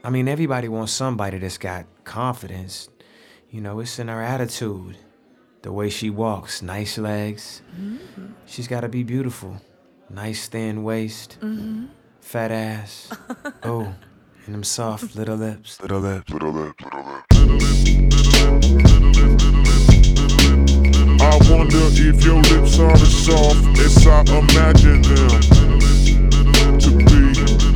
I mean, everybody wants somebody that's got confidence. You know, it's in her attitude. The way she walks, nice legs. She's gotta be beautiful. Nice thin waist, fat ass. Oh, and them soft little lips. Little lips, little lips, little lips. I wonder if your lips are as soft as I imagine them to be.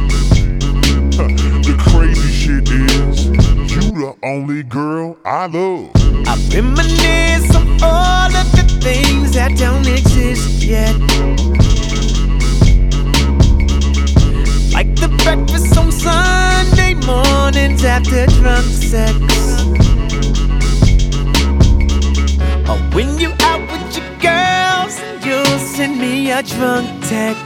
The crazy shit is, you the only girl I love. I reminisce on all of the things that don't exist yet. Like the breakfast on Sunday mornings after drunk sex. Or when you out with your girls and you'll send me a drunk text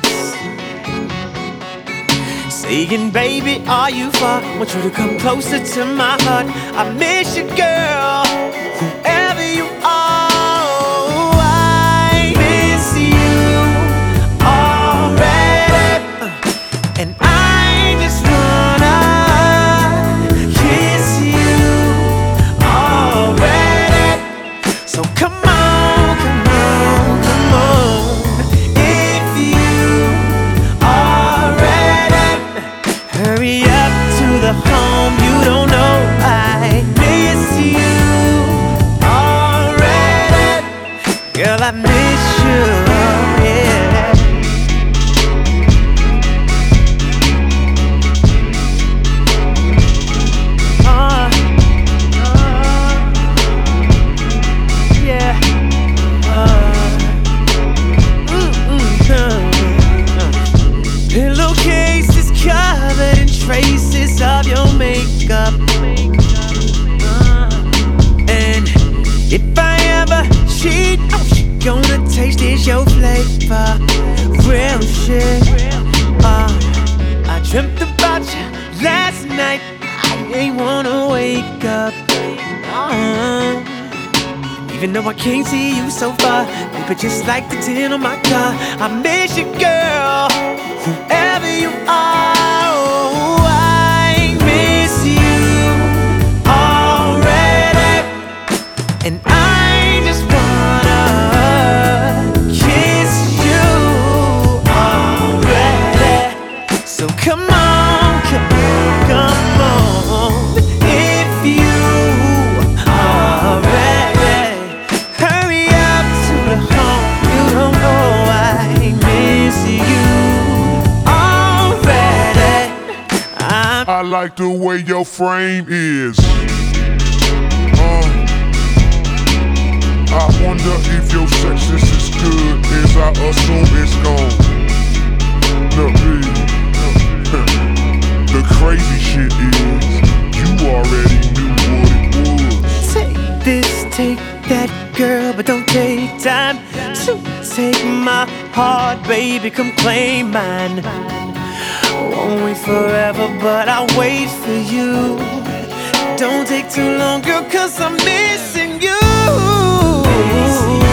saying, baby, are you far? Want you to come closer to my heart. I miss you, girl, whoever you are. I miss you already, and I just wanna kiss you already. So come on, come on, come on. If you are ready, hurry up to the home. You don't know I miss you already. Girl, I miss you, yeah. Yeah. Pillowcases covered in traces of your makeup. And if I ever cheat, all she gonna taste is your flavor. Real shit. I dreamt about you last night. I ain't wanna wake up. Even though I can't see you so far, baby, just like the tin on my car. I miss you, girl, whoever you are. Oh, I miss you already, and I just wanna kiss you already. So come on, come on, come on. If you are ready, hurry up to the home. You don't know I miss you already. I like the way your frame is. I wonder if your sex is as good as I assume it's gon' be. The crazy shit is, you already knew what it was. Take this, take that, girl, but don't take time to take my heart, baby, come claim mine. Won't wait forever, but I'll wait for you. Don't take too long, girl, 'cause I'm missing you.